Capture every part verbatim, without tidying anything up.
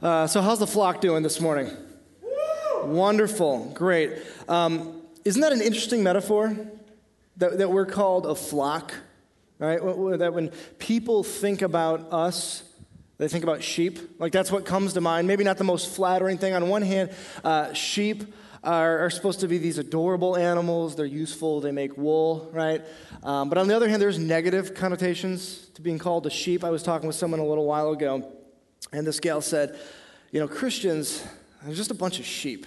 Uh, so how's the flock doing this morning? Woo! Wonderful, great. Um, isn't that an interesting metaphor? That, that we're called a flock, right? That when people think about us, they think about sheep. Like that's what comes to mind. Maybe not the most flattering thing. On one hand, uh, sheep are, are supposed to be these adorable animals. They're useful. They make wool, right? Um, but on the other hand, there's negative connotations to being called a sheep. I was talking with someone a little while ago, and this gal said, you know, Christians are just a bunch of sheep.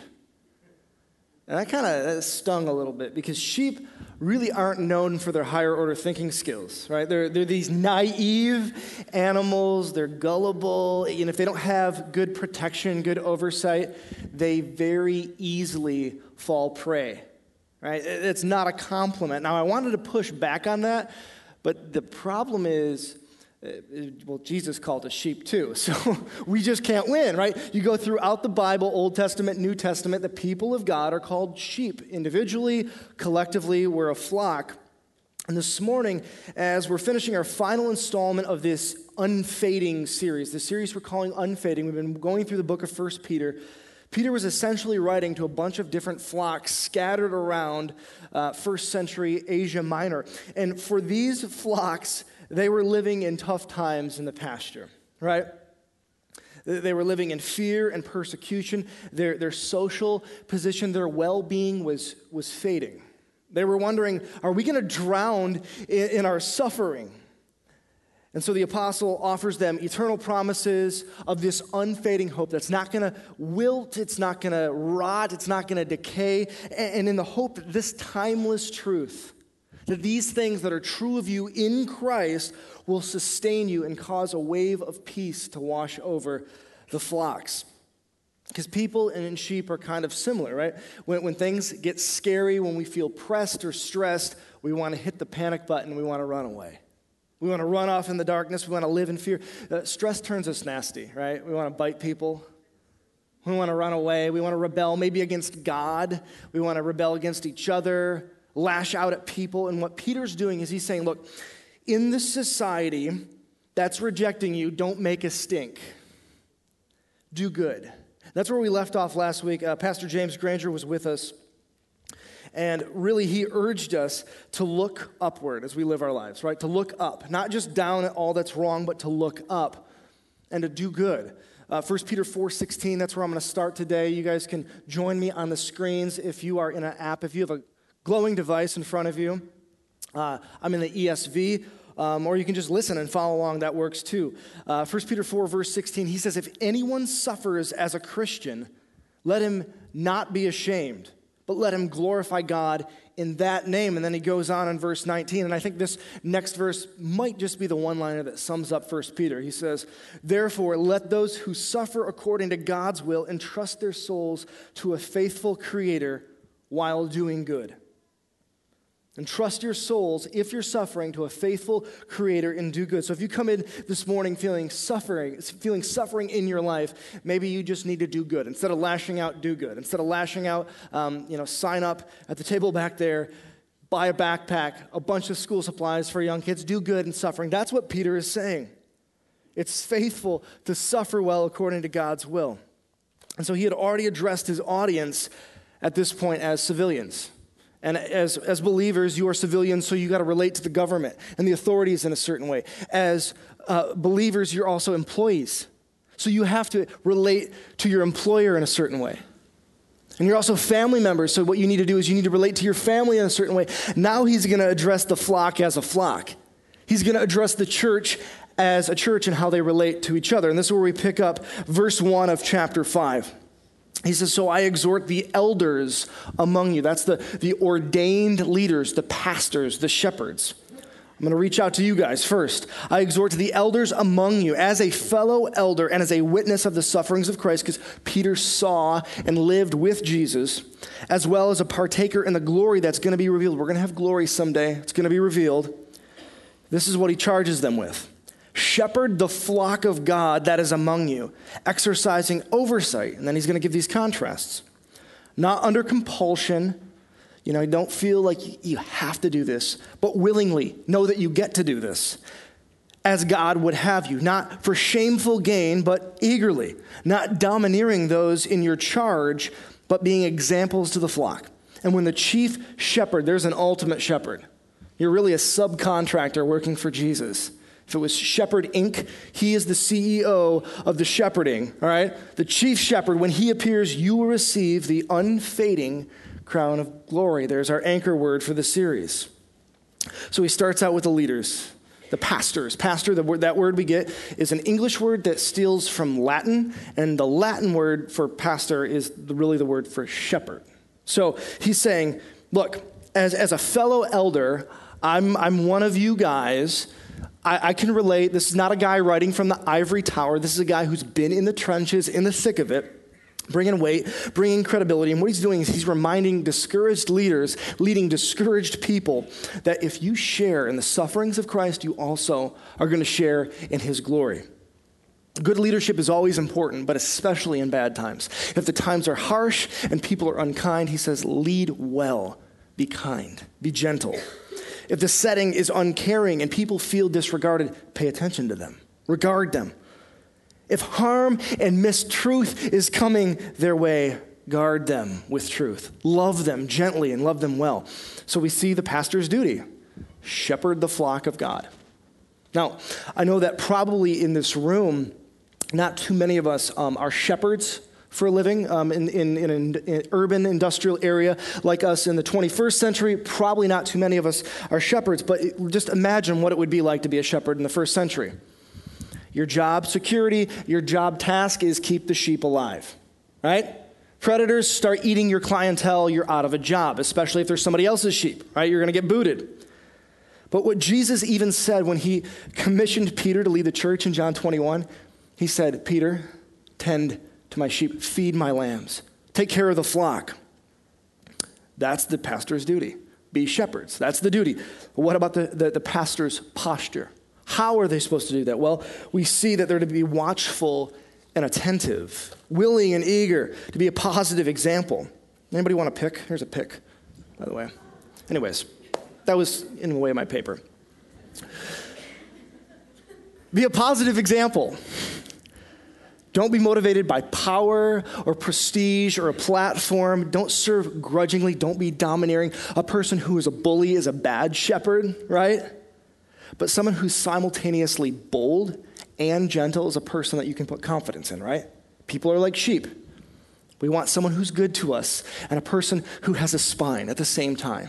And that kind of stung a little bit because sheep really aren't known for their higher order thinking skills, right? They're, they're these naive animals. They're gullible. And if they don't have good protection, good oversight, they very easily fall prey, right? It's not a compliment. Now, I wanted to push back on that, but the problem is, well, Jesus called us sheep too, so we just can't win, right? You go throughout the Bible, Old Testament, New Testament, the people of God are called sheep. Individually, collectively, we're a flock. And this morning, as we're finishing our final installment of this Unfading series, the series we're calling Unfading, we've been going through the book of First Peter. Peter was essentially writing to a bunch of different flocks scattered around uh, first century Asia Minor. And for these flocks, they were living in tough times in the pasture, right? They were living in fear and persecution. Their, their social position, their well-being was, was fading. They were wondering, are we going to drown in, in our suffering? And so the apostle offers them eternal promises of this unfading hope that's not going to wilt, it's not going to rot, it's not going to decay, and in the hope that this timeless truth, that these things that are true of you in Christ will sustain you and cause a wave of peace to wash over the flocks. Because people and sheep are kind of similar, right? When, when things get scary, when we feel pressed or stressed, we want to hit the panic button, we want to run away. We want to run off in the darkness, we want to live in fear. Uh, stress turns us nasty, right? We want to bite people. We want to run away. We want to rebel maybe against God. We want to rebel against each other, lash out at people. And what Peter's doing is he's saying, look, in this society that's rejecting you, don't make a stink. Do good. That's where we left off last week. Uh, Pastor James Granger was with us. And really, he urged us to look upward as we live our lives, right? To look up, not just down at all that's wrong, but to look up and to do good. Uh, First Peter four sixteen, that's where I'm going to start today. You guys can join me on the screens if you are in an app, if you have a glowing device in front of you. Uh, I'm in the E S V, um, or you can just listen and follow along. That works too. Uh, First Peter four, verse sixteen, he says, if anyone suffers as a Christian, let him not be ashamed, but let him glorify God in that name. And then he goes on in verse nineteen, and I think this next verse might just be the one-liner that sums up First Peter. He says, therefore, let those who suffer according to God's will entrust their souls to a faithful Creator while doing good. Entrust your souls, if you're suffering, to a faithful Creator and do good. So if you come in this morning feeling suffering, feeling suffering in your life, maybe you just need to do good. Instead of lashing out, do good. Instead of lashing out, um, you know, sign up at the table back there, buy a backpack, a bunch of school supplies for young kids, do good in suffering. That's what Peter is saying. It's faithful to suffer well according to God's will. And so he had already addressed his audience at this point as civilians. And as, as believers, you are civilians, so you got to relate to the government and the authorities in a certain way. As uh, believers, you're also employees. So you have to relate to your employer in a certain way. And you're also family members, so what you need to do is you need to relate to your family in a certain way. Now he's going to address the flock as a flock. He's going to address the church as a church and how they relate to each other. And this is where we pick up verse one of chapter five. He says, so I exhort the elders among you. That's the, the ordained leaders, the pastors, the shepherds. I'm going to reach out to you guys first. I exhort to the elders among you as a fellow elder and as a witness of the sufferings of Christ, because Peter saw and lived with Jesus, as well as a partaker in the glory that's going to be revealed. We're going to have glory someday. It's going to be revealed. This is what he charges them with. Shepherd the flock of God that is among you, exercising oversight. And then he's going to give these contrasts. Not under compulsion. You know, don't feel like you have to do this, but willingly know that you get to do this. as God would have you, not for shameful gain, but eagerly, not domineering those in your charge, but being examples to the flock. And when the chief shepherd, there's an ultimate shepherd. You're really a subcontractor working for Jesus. If it was Shepherd Incorporated, he is the C E O of the shepherding, all right? The chief shepherd, when he appears, you will receive the unfading crown of glory. There's our anchor word for the series. So he starts out with the leaders, the pastors. Pastor, the word, that word we get is an English word that steals from Latin, and the Latin word for pastor is really the word for shepherd. So he's saying, look, as, as a fellow elder, I'm, I'm one of you guys. I, I can relate. This is not a guy writing from the ivory tower. This is a guy who's been in the trenches, in the thick of it, bringing weight, bringing credibility. And what he's doing is he's reminding discouraged leaders, leading discouraged people, that if you share in the sufferings of Christ, you also are going to share in his glory. Good leadership is always important, but especially in bad times. If the times are harsh and people are unkind, he says, lead well, be kind, be gentle. If the setting is uncaring and people feel disregarded, pay attention to them, regard them. If harm and mistruth is coming their way, guard them with truth. Love them gently and love them well. So we see the pastor's duty, shepherd the flock of God. Now, I know that probably in this room, not too many of us um, are shepherds for a living um, in, in, in an urban industrial area like us in the twenty-first century. Probably not too many of us are shepherds, but it, just imagine what it would be like to be a shepherd in the first century. Your job security, your job task is keep the sheep alive, right? Predators start eating your clientele, you're out of a job, especially if there's somebody else's sheep, right? You're going to get booted. But what Jesus even said when he commissioned Peter to lead the church in John twenty-one, he said, Peter, tend to my sheep, feed my lambs, take care of the flock. That's the pastor's duty. Be shepherds. That's the duty. What about the, the, the pastor's posture? How are they supposed to do that? Well, we see that they're to be watchful and attentive, willing and eager to be a positive example. Anybody want a pick? Here's a pick, by the way. Anyways, that was in the way of my paper. Be a positive example. Don't be motivated by power or prestige or a platform. Don't serve grudgingly. Don't be domineering. A person who is a bully is a bad shepherd, right? But someone who's simultaneously bold and gentle is a person that you can put confidence in, right? People are like sheep. We want someone who's good to us and a person who has a spine at the same time.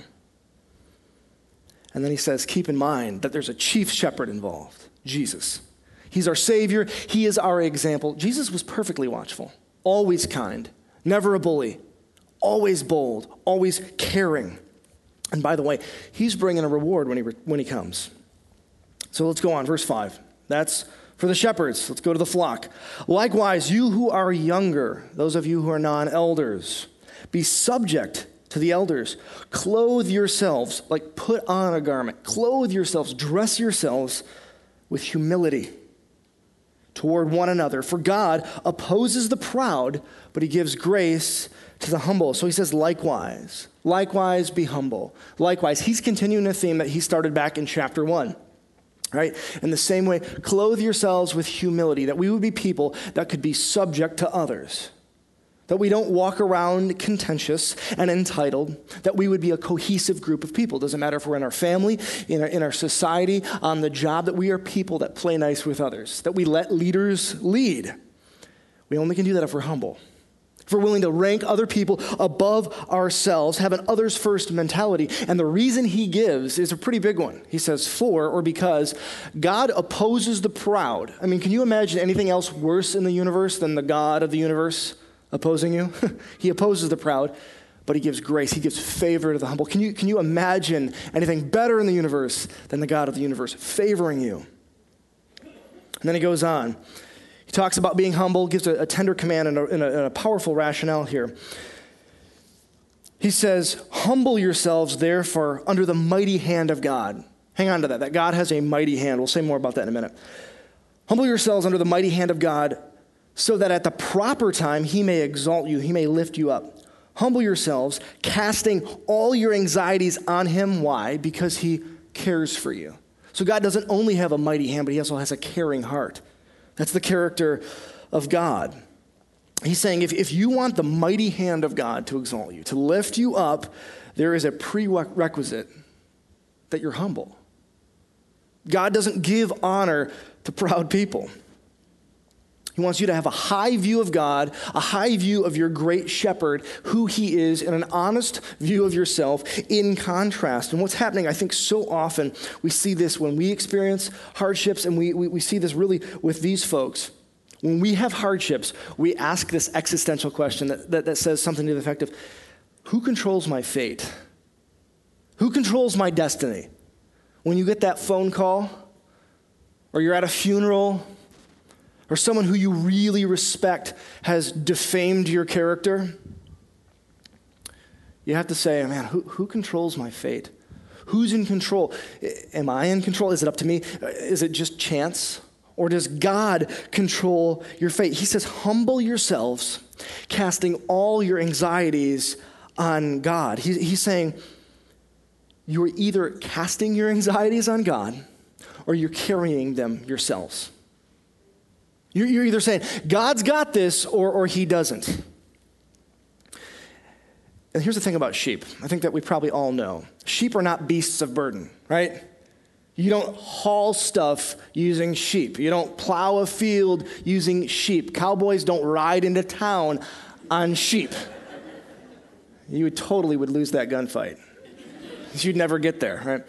And then he says, keep in mind that there's a chief shepherd involved, Jesus. He's our Savior. He is our example. Jesus was perfectly watchful, always kind, never a bully, always bold, always caring. And by the way, he's bringing a reward when he, when he comes. So let's go on, verse five. That's for the shepherds. Let's go to the flock. Likewise, you who are younger, those of you who are non-elders, be subject to the elders. Clothe yourselves, like put on a garment. Clothe yourselves, dress yourselves with humility toward one another. For God opposes the proud, but he gives grace to the humble. So he says, likewise, likewise be humble. Likewise, he's continuing a theme that he started back in chapter one. Right? In the same way, clothe yourselves with humility, that we would be people that could be subject to others, that we don't walk around contentious and entitled, that we would be a cohesive group of people. Doesn't matter if we're in our family, in our, in our society, on the job, that we are people that play nice with others, that we let leaders lead. We only can do that if we're humble. If we're willing to rank other people above ourselves, have an others first mentality. And the reason he gives is a pretty big one. He says, for or because God opposes the proud. I mean, can you imagine anything else worse in the universe than the God of the universe opposing you? He opposes the proud, but he gives grace. He gives favor to the humble. Can you, can you imagine anything better in the universe than the God of the universe favoring you? And then he goes on. He talks about being humble, gives a, a tender command and a, and, a, and a powerful rationale here. He says, humble yourselves, therefore, under the mighty hand of God. Hang on to that, that God has a mighty hand. We'll say more about that in a minute. Humble yourselves under the mighty hand of God, so that at the proper time he may exalt you, he may lift you up. Humble yourselves, casting all your anxieties on him. Why? Because he cares for you. So God doesn't only have a mighty hand, but he also has a caring heart. That's the character of God. He's saying if, if you want the mighty hand of God to exalt you, to lift you up, there is a prerequisite that you're humble. God doesn't give honor to proud people. He wants you to have a high view of God, a high view of your great shepherd, who he is, and an honest view of yourself in contrast. And what's happening, I think so often, we see this when we experience hardships, and we, we, we see this really with these folks. When we have hardships, we ask this existential question that, that, that says something to the effect of, who controls my fate? Who controls my destiny? When you get that phone call, or you're at a funeral, or someone who you really respect has defamed your character, you have to say, man, who, who controls my fate? Who's in control? Am I in control? Is it up to me? Is it just chance? Or does God control your fate? He says, humble yourselves, casting all your anxieties on God. He, he's saying, you are either casting your anxieties on God or you're carrying them yourselves. You're, you're either saying, God's got this or, or he doesn't. And here's the thing about sheep. I think that we probably all know. Sheep are not beasts of burden, right? You don't haul stuff using sheep. You don't plow a field using sheep. Cowboys don't ride into town on sheep. You would totally would lose that gunfight. You'd never get there, right?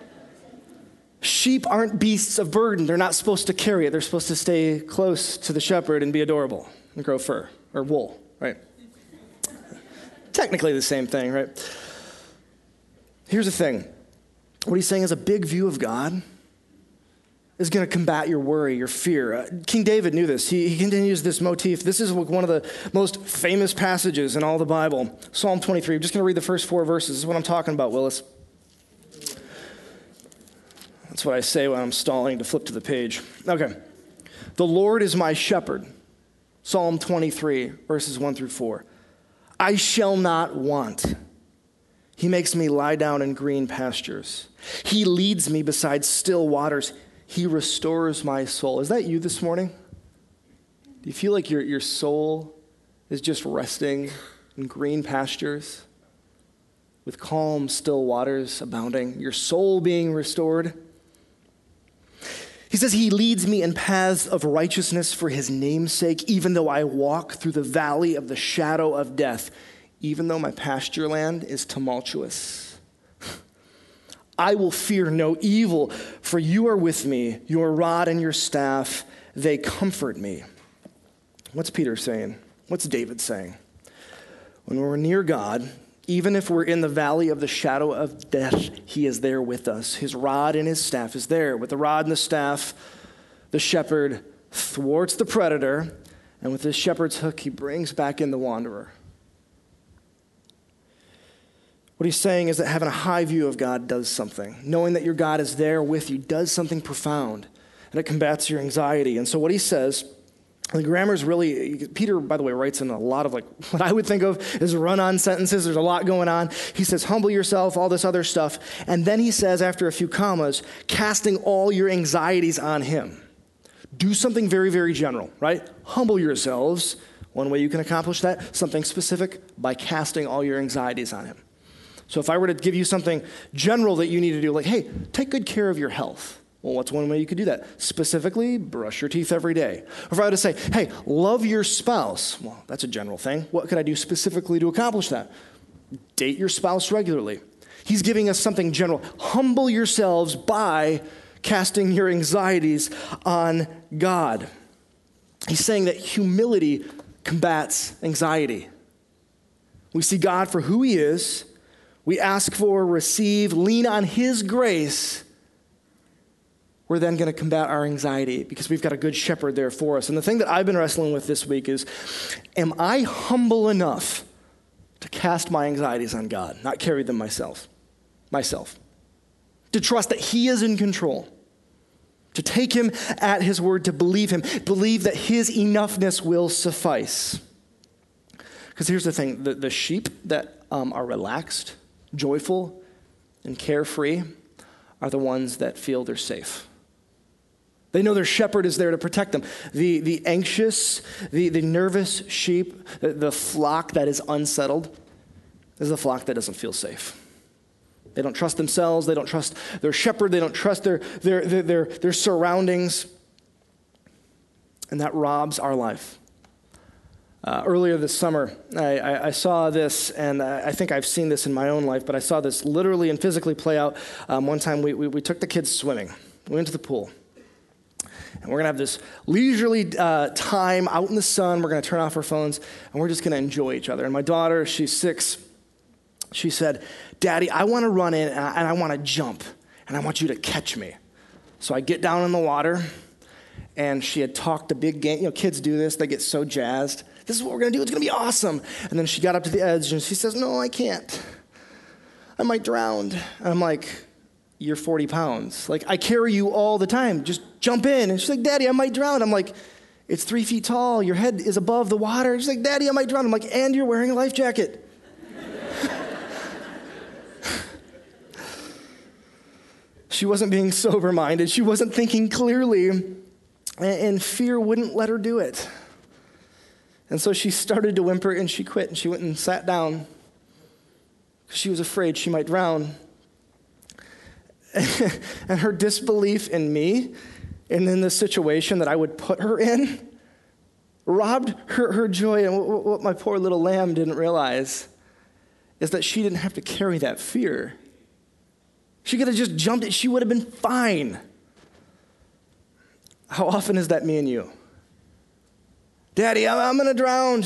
Sheep aren't beasts of burden. They're not supposed to carry it. They're supposed to stay close to the shepherd and be adorable and grow fur or wool, right? Technically the same thing, right? Here's the thing. What he's saying is a big view of God is going to combat your worry, your fear. Uh, King David knew this. He, he continues this motif. This is one of the most famous passages in all the Bible. Psalm twenty-three. I'm just going to read the first four verses. This is what I'm talking about, Willis. That's what I say when I'm stalling to flip to the page. Okay. The Lord is my shepherd. Psalm twenty-three, verses one through four. I shall not want. He makes me lie down in green pastures. He leads me beside still waters. He restores my soul. Is that you this morning? Do you feel like your, your soul is just resting in green pastures with calm, still waters abounding? Your soul being restored? He says, he leads me in paths of righteousness for his name's sake, even though I walk through the valley of the shadow of death, even though my pasture land is tumultuous. I will fear no evil, for you are with me. Your rod and your staff, they comfort me. What's Peter saying? What's David saying? When we're near God, even if we're in the valley of the shadow of death, he is there with us. His rod and his staff is there. With the rod and the staff, the shepherd thwarts the predator, and with his shepherd's hook, he brings back in the wanderer. What he's saying is that having a high view of God does something. Knowing that your God is there with you does something profound, and it combats your anxiety. And so what he says, the grammar is really, Peter, by the way, writes in a lot of like what I would think of as run-on sentences. There's a lot going on. He says, humble yourself, all this other stuff. And then he says, after a few commas, casting all your anxieties on him. Do something very, very general, right? Humble yourselves. One way you can accomplish that, something specific, by casting all your anxieties on him. So if I were to give you something general that you need to do, like, hey, take good care of your health. Well, what's one way you could do that? Specifically, brush your teeth every day. Or if I were to say, hey, love your spouse. Well, that's a general thing. What could I do specifically to accomplish that? Date your spouse regularly. He's giving us something general. Humble yourselves by casting your anxieties on God. He's saying that humility combats anxiety. We see God for who he is. We ask for, receive, lean on his grace. We're then going to combat our anxiety because we've got a good shepherd there for us. And the thing that I've been wrestling with this week is, am I humble enough to cast my anxieties on God, not carry them myself, myself, to trust that he is in control, to take him at his word, to believe him, believe that his enoughness will suffice. Because here's the thing, the, the sheep that um, are relaxed, joyful, and carefree are the ones that feel they're safe. They know their shepherd is there to protect them. The, the anxious, the, the nervous sheep, the, the flock that is unsettled, is the flock that doesn't feel safe. They don't trust themselves. They don't trust their shepherd. They don't trust their, their, their, their, their surroundings. And that robs our life. Uh, earlier this summer, I, I, I saw this, and I think I've seen this in my own life, but I saw this literally and physically play out. Um, one time we, we, we took the kids swimming. We went to the pool. And we're going to have this leisurely uh, time out in the sun. We're going to turn off our phones, and we're just going to enjoy each other. And my daughter, she's six, she said, Daddy, I want to run in, and I, and I want to jump, and I want you to catch me. So I get down in the water, and she had talked a big game. You know, kids do this. They get so jazzed. This is what we're going to do. It's going to be awesome. And then she got up to the edge, and she says, no, I can't. I might drown. And I'm like, you're forty pounds. Like, I carry you all the time. Just jump in. And she's like, Daddy, I might drown. I'm like, it's three feet tall. Your head is above the water. And she's like, Daddy, I might drown. I'm like, and you're wearing a life jacket. She wasn't being sober-minded. She wasn't thinking clearly. And fear wouldn't let her do it. And so she started to whimper, and she quit, and she went and sat down. She was afraid she might drown. And her disbelief in me and in the situation that I would put her in robbed her, her joy. And what, what my poor little lamb didn't realize is that she didn't have to carry that fear. She could have just jumped it. She would have been fine. How often is that me and you? Daddy, I'm, I'm going to drown.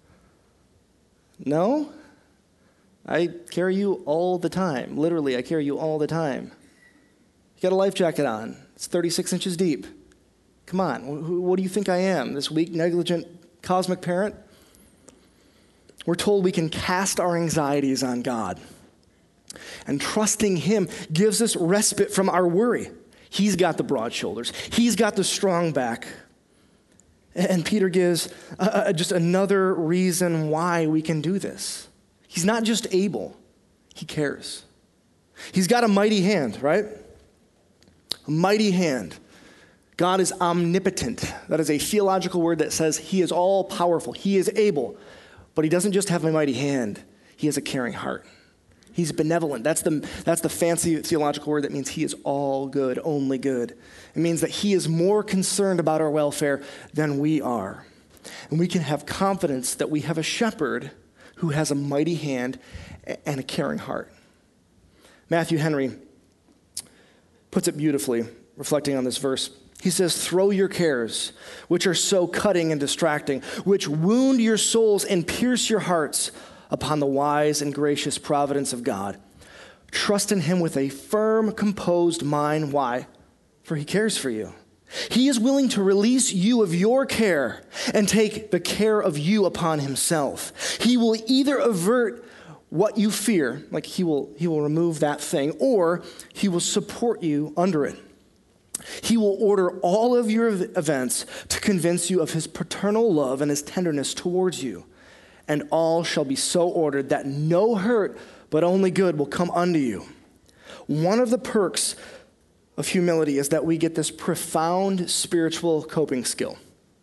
No, I carry you all the time. Literally, I carry you all the time. You got a life jacket on. It's thirty-six inches deep. Come on, what do you think I am? This weak, negligent, cosmic parent? We're told we can cast our anxieties on God. And trusting him gives us respite from our worry. He's got the broad shoulders. He's got the strong back. And Peter gives uh, just another reason why we can do this. He's not just able, he cares. He's got a mighty hand, right? A mighty hand. God is omnipotent. That is a theological word that says he is all powerful. He is able. But he doesn't just have a mighty hand. He has a caring heart. He's benevolent. That's the, that's the fancy theological word that means he is all good, only good. It means that he is more concerned about our welfare than we are. And we can have confidence that we have a shepherd who has a mighty hand and a caring heart. Matthew Henry puts it beautifully, reflecting on this verse. He says, throw your cares, which are so cutting and distracting, which wound your souls and pierce your hearts, upon the wise and gracious providence of God. Trust in him with a firm, composed mind. Why? For he cares for you. He is willing to release you of your care and take the care of you upon himself. He will either avert what you fear, like he will, he will remove that thing, or he will support you under it. He will order all of your events to convince you of his paternal love and his tenderness towards you. And all shall be so ordered that no hurt, but only good will come unto you. One of the perks of humility is that we get this profound spiritual coping skill.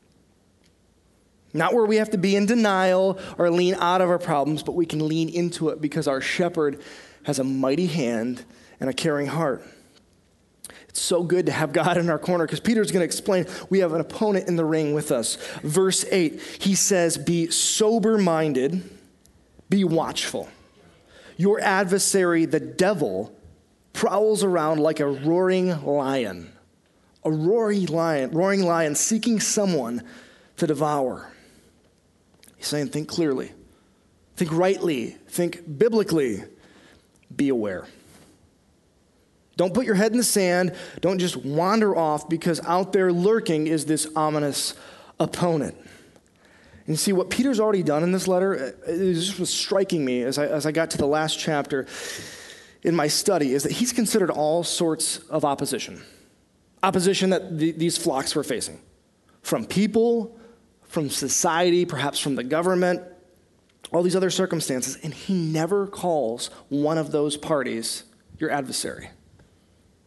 Not where we have to be in denial or lean out of our problems, but we can lean into it because our shepherd has a mighty hand and a caring heart. It's so good to have God in our corner because Peter's going to explain we have an opponent in the ring with us. Verse eight, he says, be sober-minded, be watchful. Your adversary, the devil, prowls around like a roaring lion. A roaring lion, roaring lion seeking someone to devour. He's saying, think clearly, think rightly, think biblically, be aware. Don't put your head in the sand. Don't just wander off because out there lurking is this ominous opponent. And you see, what Peter's already done in this letter, it just was striking me as I, as I got to the last chapter in my study, is that he's considered all sorts of opposition. Opposition that the, these flocks were facing. From people, from society, perhaps from the government, all these other circumstances. And he never calls one of those parties your adversary.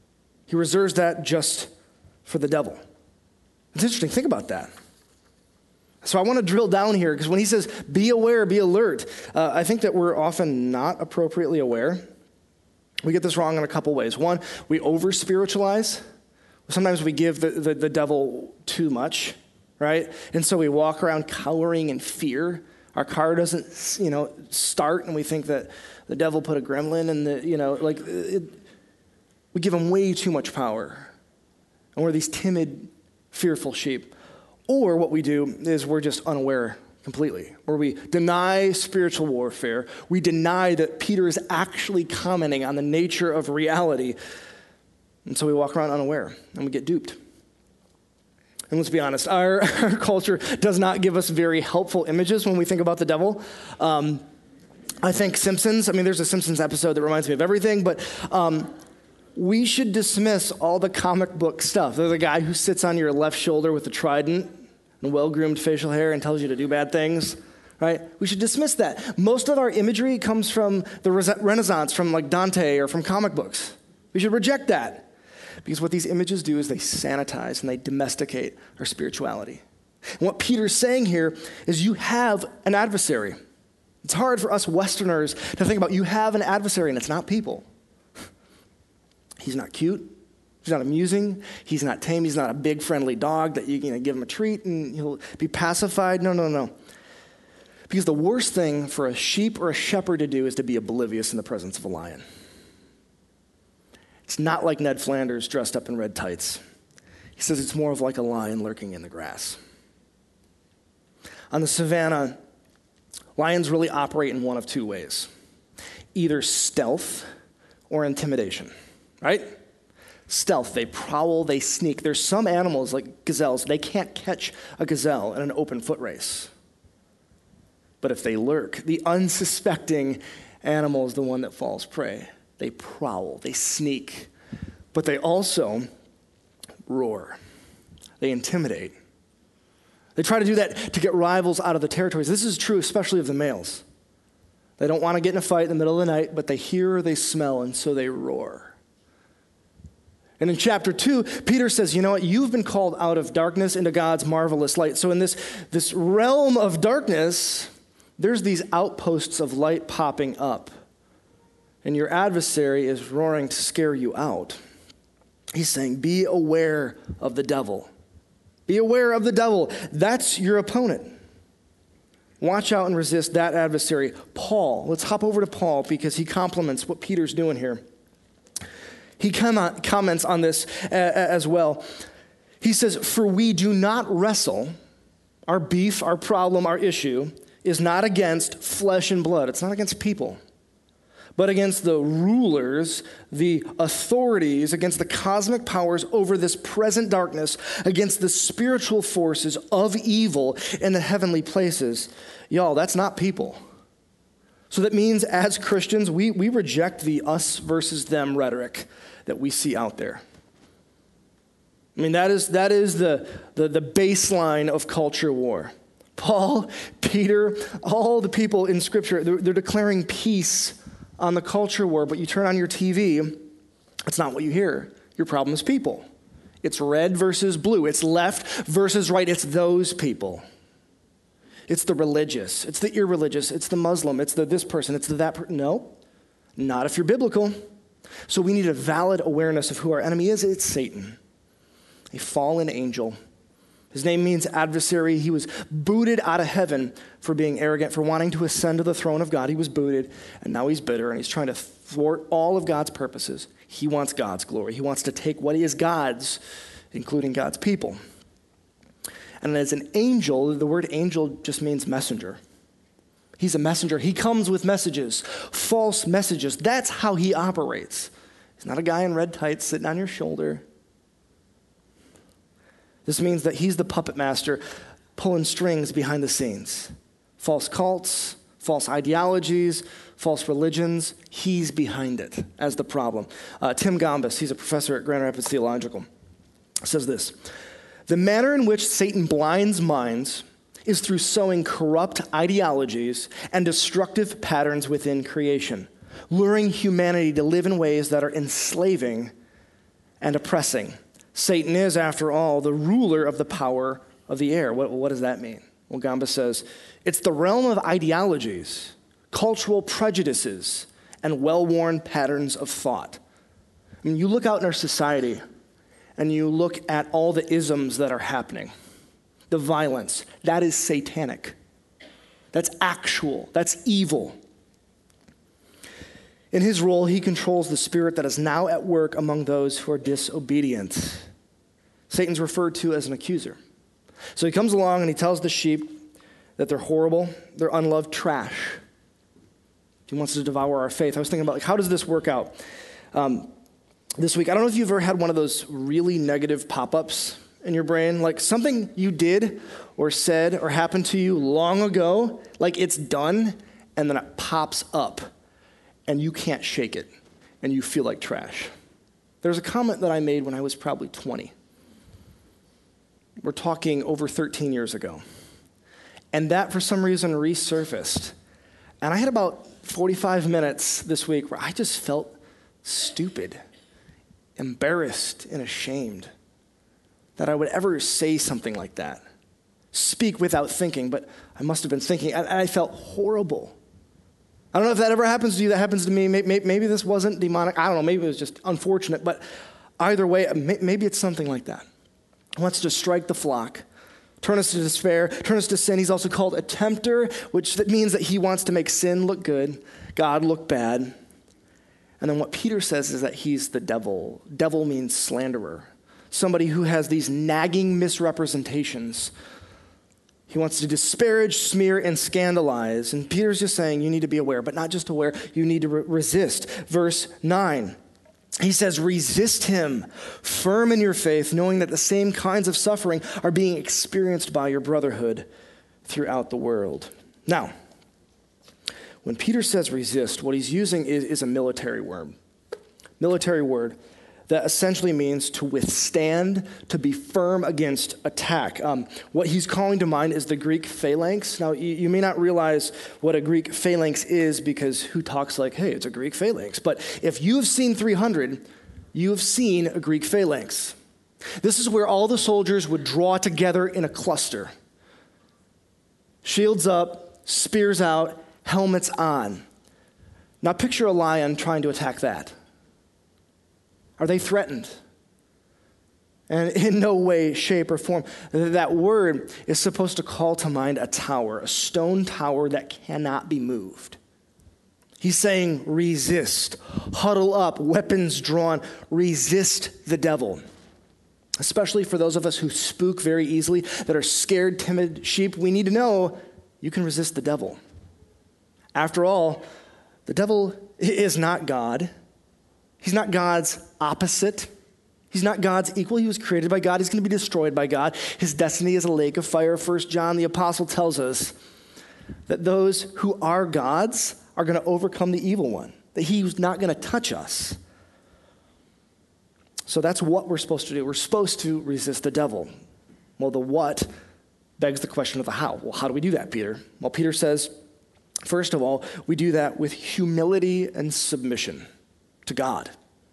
He reserves that just for the devil. It's interesting. Think about that. So I want to drill down here because when he says, be aware, be alert, uh, I think that we're often not appropriately aware. We get this wrong in a couple ways. One, we over-spiritualize. Sometimes we give the, the, the devil too much, right? And so we walk around cowering in fear. Our car doesn't, you know, start, and we think that the devil put a gremlin in the, you know, like, it, we give him way too much power. And we're these timid, fearful sheep. Or what we do is we're just unaware completely, where we deny spiritual warfare. We deny that Peter is actually commenting on the nature of reality. And so we walk around unaware, and we get duped. And let's be honest, our, our culture does not give us very helpful images when we think about the devil. Um, I think Simpsons, I mean, there's a Simpsons episode that reminds me of everything, but um, we should dismiss all the comic book stuff. There's a guy who sits on your left shoulder with a trident and well-groomed facial hair and tells you to do bad things, right? We should dismiss that. Most of our imagery comes from the Renaissance, from like Dante or from comic books. We should reject that because what these images do is they sanitize and they domesticate our spirituality. And what Peter's saying here is you have an adversary. It's hard for us Westerners to think about you have an adversary, and it's not people. He's not cute. He's not amusing. He's not tame. He's not a big, friendly dog that you, you know, give him a treat and he'll be pacified. No, no, no. Because the worst thing for a sheep or a shepherd to do is to be oblivious in the presence of a lion. It's not like Ned Flanders dressed up in red tights. He says it's more of like a lion lurking in the grass. On the savannah, lions really operate in one of two ways. Either stealth or intimidation, right? Stealth, they prowl, they sneak. There's some animals like gazelles, they can't catch a gazelle in an open foot race. But if they lurk, the unsuspecting animal is the one that falls prey. They prowl, they sneak, but they also roar. They intimidate. They try to do that to get rivals out of the territories. This is true especially of the males. They don't want to get in a fight in the middle of the night, but they hear or they smell, and so they roar. And in chapter two, Peter says, you know what? You've been called out of darkness into God's marvelous light. So in this, this realm of darkness, there's these outposts of light popping up. And your adversary is roaring to scare you out. He's saying, be aware of the devil. Be aware of the devil. That's your opponent. Watch out and resist that adversary. Paul, let's hop over to Paul because he complements what Peter's doing here. He comments on this as well. He says, for we do not wrestle. Our beef, our problem, our issue is not against flesh and blood. It's not against people, but against the rulers, the authorities, against the cosmic powers over this present darkness, against the spiritual forces of evil in the heavenly places. Y'all, that's not people. So that means as Christians, we, we reject the us versus them rhetoric that we see out there. I mean, that is, that is the, the, the baseline of culture war. Paul, Peter, all the people in Scripture, they're, they're declaring peace on the culture war, but you turn on your T V, it's not what you hear. Your problem is people. It's red versus blue. It's left versus right. It's those people. It's the religious. It's the irreligious. It's the Muslim. It's the this person. It's the that person. No, not if you're biblical. So we need a valid awareness of who our enemy is. It's Satan, a fallen angel. His name means adversary. He was booted out of heaven for being arrogant, for wanting to ascend to the throne of God. He was booted, and now he's bitter, and he's trying to thwart all of God's purposes. He wants God's glory. He wants to take what is God's, including God's people. And as an angel, the word angel just means messenger. He's a messenger. He comes with messages, false messages. That's how he operates. He's not a guy in red tights sitting on your shoulder. This means that he's the puppet master pulling strings behind the scenes. False cults, false ideologies, false religions. He's behind it as the problem. Uh, Tim Gombis, he's a professor at Grand Rapids Theological, says this: the manner in which Satan blinds minds is through sowing corrupt ideologies and destructive patterns within creation, luring humanity to live in ways that are enslaving and oppressing. Satan is, after all, the ruler of the power of the air. What, what does that mean? Well, Gamba says, it's the realm of ideologies, cultural prejudices, and well-worn patterns of thought. I mean, you look out in our society, and you look at all the isms that are happening, the violence, that is satanic. That's actual. That's evil. In his role, he controls the spirit that is now at work among those who are disobedient. Satan's referred to as an accuser. So he comes along and he tells the sheep that they're horrible, they're unloved trash. He wants to devour our faith. I was thinking about, like, how does this work out? Um, this week, I don't know if you've ever had one of those really negative pop-ups in your brain, like something you did or said or happened to you long ago, like it's done, and then it pops up, and you can't shake it, and you feel like trash. There's a comment that I made when I was probably twenty. We're talking over thirteen years ago. And that, for some reason, resurfaced. And I had about forty-five minutes this week where I just felt stupid, embarrassed, and ashamed that I would ever say something like that. Speak without thinking, but I must have been thinking, and I felt horrible. I don't know if that ever happens to you. That happens to me. Maybe this wasn't demonic. I don't know. Maybe it was just unfortunate. But either way, maybe it's something like that. He wants to strike the flock, turn us to despair, turn us to sin. He's also called a tempter, which that means that he wants to make sin look good, God look bad. And then what Peter says is that he's the devil. Devil means slanderer, somebody who has these nagging misrepresentations. He wants to disparage, smear, and scandalize. And Peter's just saying you need to be aware, but not just aware, you need to re- resist. Verse nine. He says, resist him, firm in your faith, knowing that the same kinds of suffering are being experienced by your brotherhood throughout the world. Now, when Peter says resist, what he's using is, is a military word. Military word that essentially means to withstand, to be firm against attack. Um, what he's calling to mind is the Greek phalanx. Now, you, you may not realize what a Greek phalanx is because who talks like, hey, it's a Greek phalanx? But if you've seen three hundred, you have seen a Greek phalanx. This is where all the soldiers would draw together in a cluster. Shields up, spears out, helmets on. Now picture a lion trying to attack that. Are they threatened? And in no way, shape, or form. That word is supposed to call to mind a tower, a stone tower that cannot be moved. He's saying resist, huddle up, weapons drawn, resist the devil. Especially for those of us who spook very easily, that are scared, timid sheep, we need to know you can resist the devil. After all, the devil is not God. He's not God's opposite. He's not God's equal. He was created by God. He's going to be destroyed by God. His destiny is a lake of fire. First John, the apostle, tells us that those who are God's are going to overcome the evil one, that he's not going to touch us. So that's what we're supposed to do. We're supposed to resist the devil. Well, the what begs the question of the how. Well, how do we do that, Peter? Well, Peter says, first of all, we do that with humility and submission to God.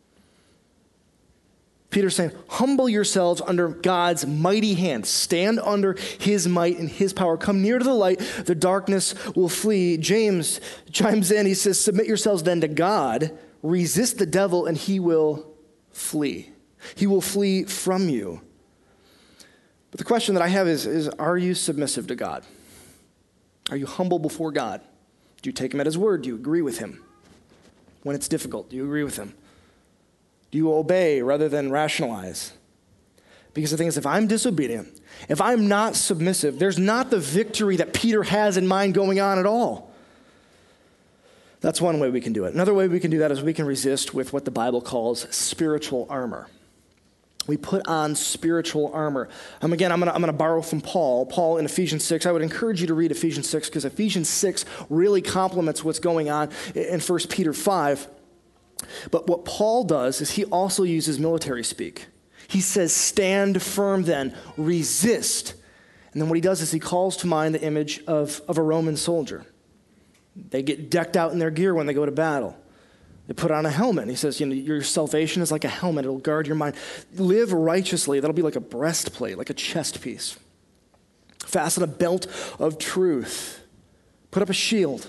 Peter's saying, humble yourselves under God's mighty hand. Stand under his might and his power. Come near to the light. The darkness will flee. James chimes in. He says, submit yourselves then to God. Resist the devil and he will flee. He will flee from you. But the question that I have is, is are you submissive to God? Are you humble before God? Do you take him at his word? Do you agree with him? When it's difficult, do you agree with him? Do you obey rather than rationalize? Because the thing is, if I'm disobedient, if I'm not submissive, there's not the victory that Peter has in mind going on at all. That's one way we can do it. Another way we can do that is we can resist with what the Bible calls spiritual armor. We put on spiritual armor. Um, again, I'm going to I'm going to borrow from Paul. Paul in Ephesians six. I would encourage you to read Ephesians six because Ephesians six really complements what's going on in First Peter five. But what Paul does is he also uses military speak. He says, stand firm then, resist. And then what he does is he calls to mind the image of, of a Roman soldier. They get decked out in their gear when they go to battle. They put on a helmet. And he says, you know, your salvation is like a helmet. It'll guard your mind. Live righteously. That'll be like a breastplate, like a chest piece. Fasten a belt of truth. Put up a shield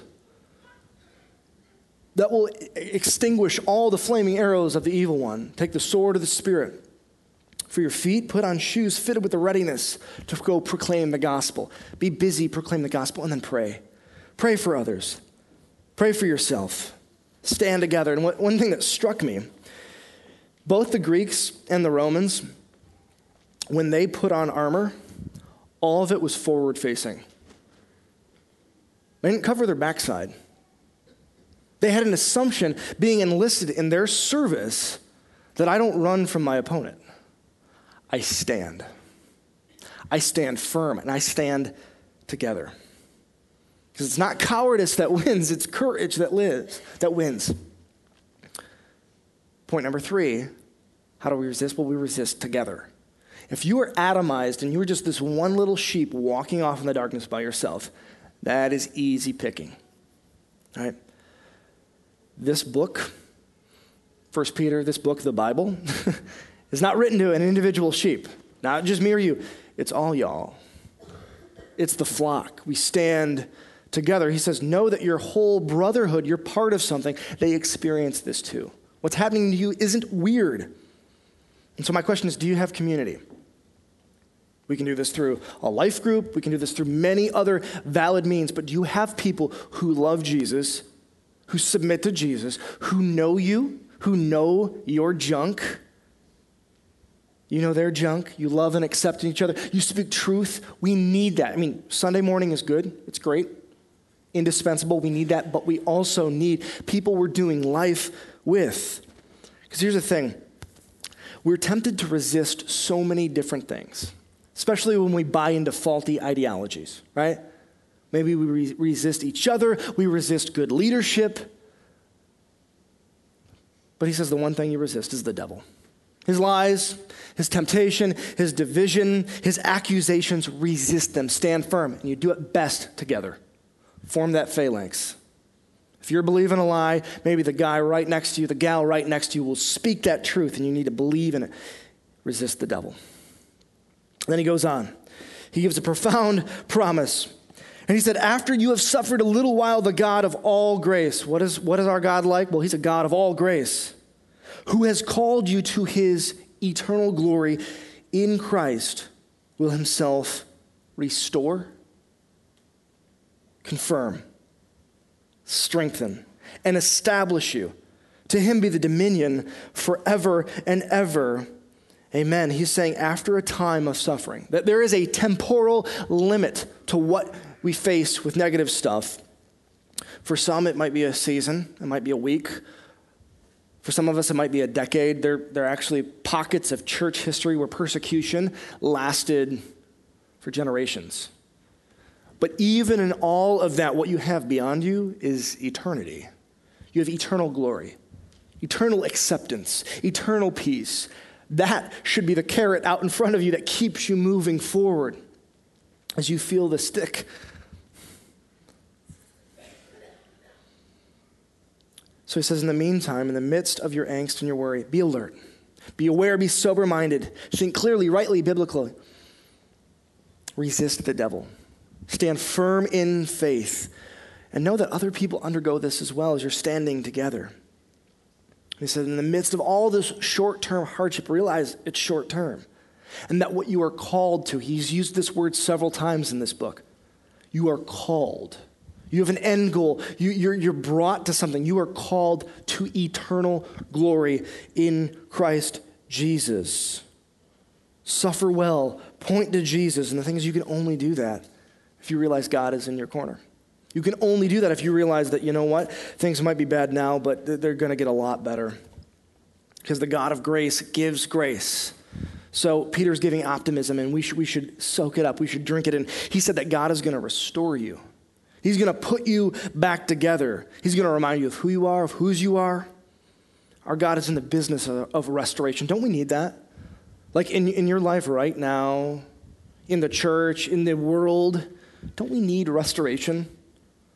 that will extinguish all the flaming arrows of the evil one. Take the sword of the Spirit. For your feet, put on shoes fitted with the readiness to go proclaim the gospel. Be busy, proclaim the gospel, and then pray. Pray for others. Pray for yourself. Stand together. And what, one thing that struck me, both the Greeks and the Romans, when they put on armor, all of it was forward-facing. They didn't cover their backside. They had an assumption, being enlisted in their service, that I don't run from my opponent. I stand. I stand firm, and I stand together. Because it's not cowardice that wins, it's courage that lives, that wins. Point number three, how do we resist? Well, we resist together. If you are atomized and you are just this one little sheep walking off in the darkness by yourself, that is easy picking. All right? This book, First Peter, this book, the Bible, is not written to an individual sheep, not just me or you. It's all y'all. It's the flock. We stand together. He says, know that your whole brotherhood, you're part of something. They experience this too. What's happening to you isn't weird. And so my question is, do you have community? We can do this through a life group. We can do this through many other valid means. But do you have people who love Jesus, who submit to Jesus, who know you, who know your junk? You know their junk. You love and accept each other. You speak truth. We need that. I mean, Sunday morning is good. It's great. Indispensable. We need that. But we also need people we're doing life with. Because here's the thing. We're tempted to resist so many different things, especially when we buy into faulty ideologies, right? Maybe we re- resist each other. We resist good leadership. But he says the one thing you resist is the devil. His lies, his temptation, his division, his accusations, resist them. Stand firm, and you do it best together. Form that phalanx. If you're believing a lie, maybe the guy right next to you, the gal right next to you will speak that truth, and you need to believe in it. Resist the devil. And then he goes on. He gives a profound promise. And he said, after you have suffered a little while, the God of all grace. What is, what is our God like? Well, he's a God of all grace, who has called you to his eternal glory in Christ, will himself restore, confirm, strengthen, and establish you. To him be the dominion forever and ever. Amen. He's saying after a time of suffering, that there is a temporal limit to what we face with negative stuff. For some, it might be a season. It might be a week. For some of us, it might be a decade. There, there are actually pockets of church history where persecution lasted for generations. But even in all of that, what you have beyond you is eternity. You have eternal glory, eternal acceptance, eternal peace. That should be the carrot out in front of you that keeps you moving forward as you feel the stick. So he says, in the meantime, in the midst of your angst and your worry, be alert, be aware, be sober-minded, think clearly, rightly, biblically. Resist the devil. Stand firm in faith. And know that other people undergo this as well as you're standing together. He said, in the midst of all this short-term hardship, realize it's short-term. And that what you are called to, he's used this word several times in this book. You are called. You have an end goal. You, you're, you're brought to something. You are called to eternal glory in Christ Jesus. Suffer well. Point to Jesus. And the thing is, you can only do that if you realize God is in your corner. You can only do that if you realize that, you know what, things might be bad now, but they're going to get a lot better. Because the God of grace gives grace. So Peter's giving optimism, and we should, we should soak it up. We should drink it in. He said that God is going to restore you. He's going to put you back together. He's going to remind you of who you are, of whose you are. Our God is in the business of, of restoration. Don't we need that? Like in, in your life right now, in the church, in the world, don't we need restoration?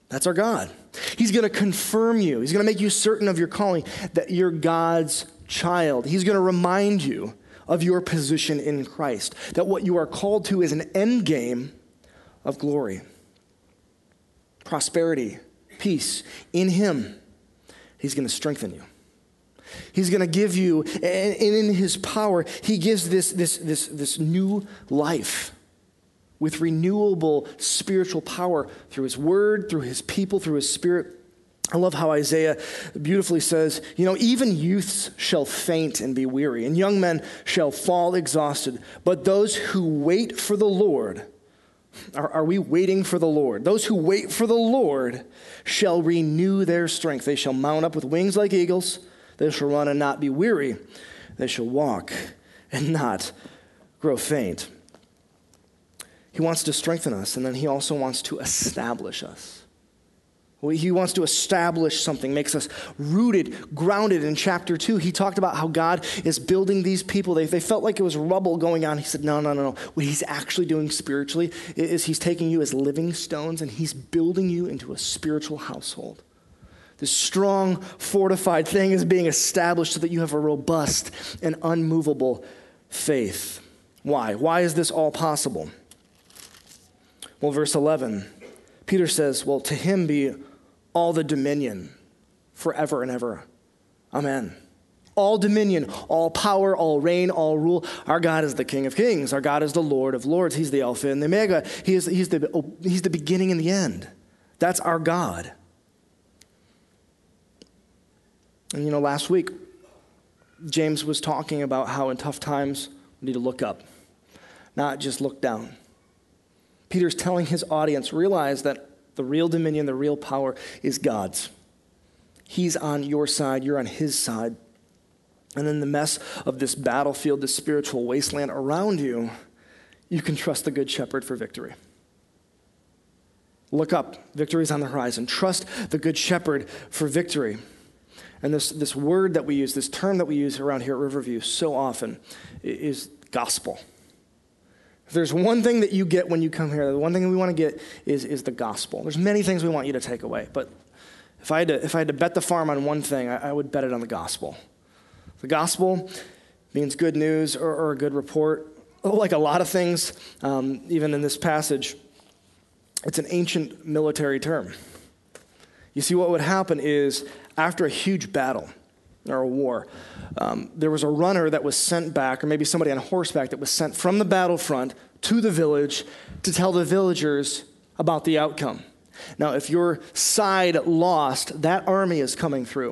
That's our God. He's going to confirm you. He's going to make you certain of your calling, that you're God's child. He's going to remind you of your position in Christ, that what you are called to is an end game of glory, prosperity, peace. In him, he's going to strengthen you. He's going to give you, and in his power, he gives this, this, this, this new life with renewable spiritual power through his word, through his people, through his spirit. I love how Isaiah beautifully says, you know, even youths shall faint and be weary, and young men shall fall exhausted. But those who wait for the Lord, are, are we waiting for the Lord? Those who wait for the Lord shall renew their strength. They shall mount up with wings like eagles. They shall run and not be weary. They shall walk and not grow faint. He wants to strengthen us, and then he also wants to establish us. He wants to establish something, makes us rooted, grounded. In chapter two, he talked about how God is building these people. They, they felt like it was rubble going on. He said, no, no, no, no. What he's actually doing spiritually is he's taking you as living stones, and he's building you into a spiritual household. This strong, fortified thing is being established so that you have a robust and unmovable faith. Why? Why is this all possible? Well, verse eleven, Peter says, well, to him be all the dominion forever and ever. Amen. All dominion, all power, all reign, all rule. Our God is the King of kings. Our God is the Lord of lords. He's the Alpha and the Omega. He is, he's, the, he's the beginning and the end. That's our God. And you know, last week, James was talking about how in tough times we need to look up, not just look down. Peter's telling his audience, realize that the real dominion, the real power is God's. He's on your side, you're on his side. And in the mess of this battlefield, this spiritual wasteland around you, you can trust the Good Shepherd for victory. Look up, victory's on the horizon. Trust the Good Shepherd for victory. And this, this word that we use, this term that we use around here at Riverview so often is gospel. If there's one thing that you get when you come here, the one thing we want to get is, is the gospel. There's many things we want you to take away, but if I had to, if I had to bet the farm on one thing, I, I would bet it on the gospel. The gospel means good news or, or a good report. Like a lot of things, um, even in this passage, it's an ancient military term. You see, what would happen is after a huge battle or a war, um, there was a runner that was sent back, or maybe somebody on horseback that was sent from the battlefront to the village to tell the villagers about the outcome. Now, if your side lost, that army is coming through.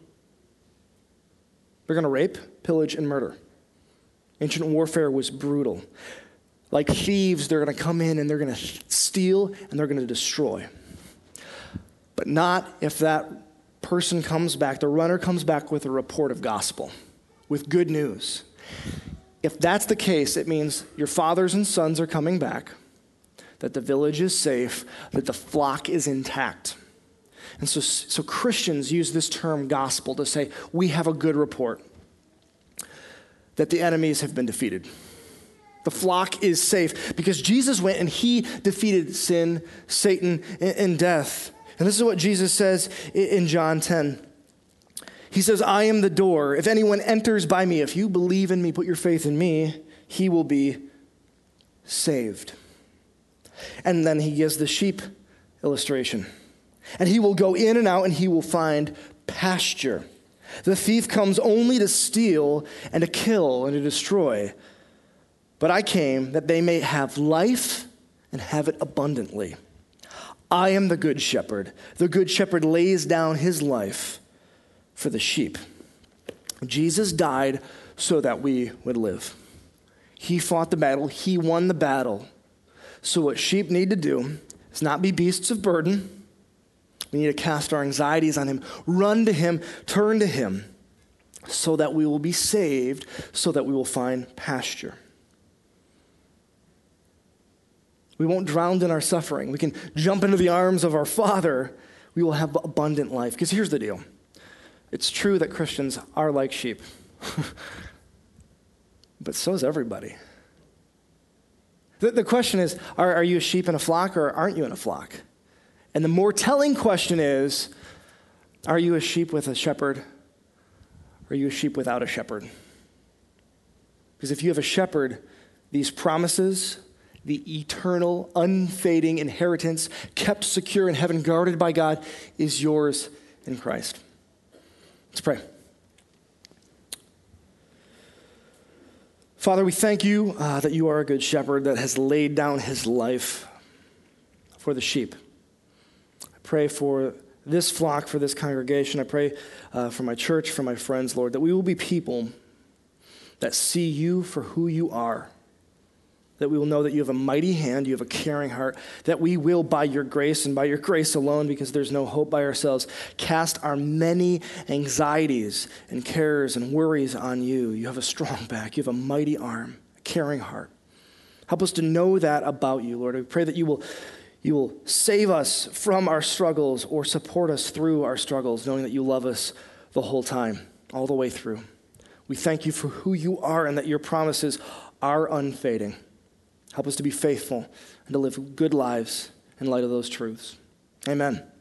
They're going to rape, pillage, and murder. Ancient warfare was brutal. Like thieves, they're going to come in and they're going to steal and they're going to destroy. But not if that person comes back, the runner comes back with a report of gospel, with good news. If that's the case, it means your fathers and sons are coming back, that the village is safe, that the flock is intact. And so, so Christians use this term gospel to say, we have a good report, that the enemies have been defeated. The flock is safe because Jesus went and he defeated sin, Satan, and death. And this is what Jesus says in John ten. He says, I am the door. If anyone enters by me, if you believe in me, put your faith in me, he will be saved. And then he gives the sheep illustration. And he will go in and out and he will find pasture. The thief comes only to steal and to kill and to destroy. But I came that they may have life and have it abundantly. I am the good shepherd. The good shepherd lays down his life for the sheep. Jesus died so that we would live. He fought the battle. He won the battle. So what sheep need to do is not be beasts of burden. We need to cast our anxieties on him, run to him, turn to him, so that we will be saved, so that we will find pasture. We won't drown in our suffering. We can jump into the arms of our Father. We will have abundant life. Because here's the deal. It's true that Christians are like sheep. But so is everybody. The, the question is, are, are you a sheep in a flock or aren't you in a flock? And the more telling question is, are you a sheep with a shepherd? Or are you a sheep without a shepherd? Because if you have a shepherd, these promises, the eternal, unfading inheritance kept secure in heaven, guarded by God, is yours in Christ. Let's pray. Father, we thank you uh, that you are a good shepherd that has laid down his life for the sheep. I pray for this flock, for this congregation. I pray uh, for my church, for my friends, Lord, that we will be people that see you for who you are, that we will know that you have a mighty hand, you have a caring heart, that we will, by your grace and by your grace alone, because there's no hope by ourselves, cast our many anxieties and cares and worries on you. You have a strong back, you have a mighty arm, a caring heart. Help us to know that about you, Lord. I pray that you will, you will save us from our struggles or support us through our struggles, knowing that you love us the whole time, all the way through. We thank you for who you are and that your promises are unfading. Help us to be faithful and to live good lives in light of those truths. Amen.